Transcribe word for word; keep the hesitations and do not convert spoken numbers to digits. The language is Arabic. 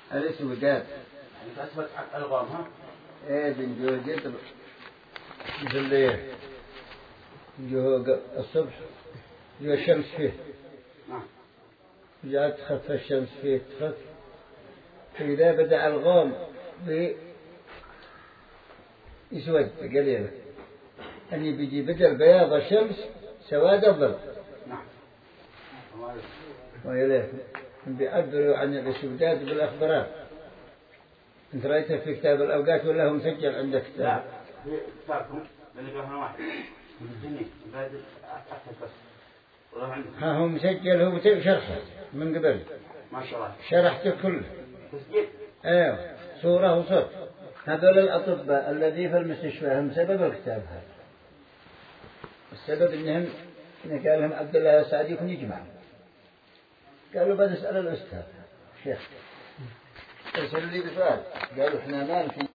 الاسودات يعني تثبت الغام ها؟ ايه بنجوجد مثل الليل جو الصبح جو الشمس فيه نعم. جاءت تخف الشمس فيه تخف فإذا بدأ الغام بيسود قليلا أني بيجي بدل بياض الشمس سواد الظل. نعم. وإليه بيعبروا عن الاسودات بالأخضرات. أنت رأيته في كتاب الأوقات ولا هو مسجل عندك كتاب؟ لا في كتابكم لأني قرأنا واحد من الجنين بعد أكتب بس. ها هو مسجل هو مسجل شرحه من قبل. ما شاء الله. شرحته كله. تسجيل. ايوه صورة وصوت. هذول الأطباء الذي في المستشفى هم سبب الكتاب هذا. السبب إنهم إن قال لهم عبد الله السعدي يكون يجمع. قالوا بنسأل الأستاذ شيخ. ارسلوا لي بسؤال قالوا إحنا ما نفهم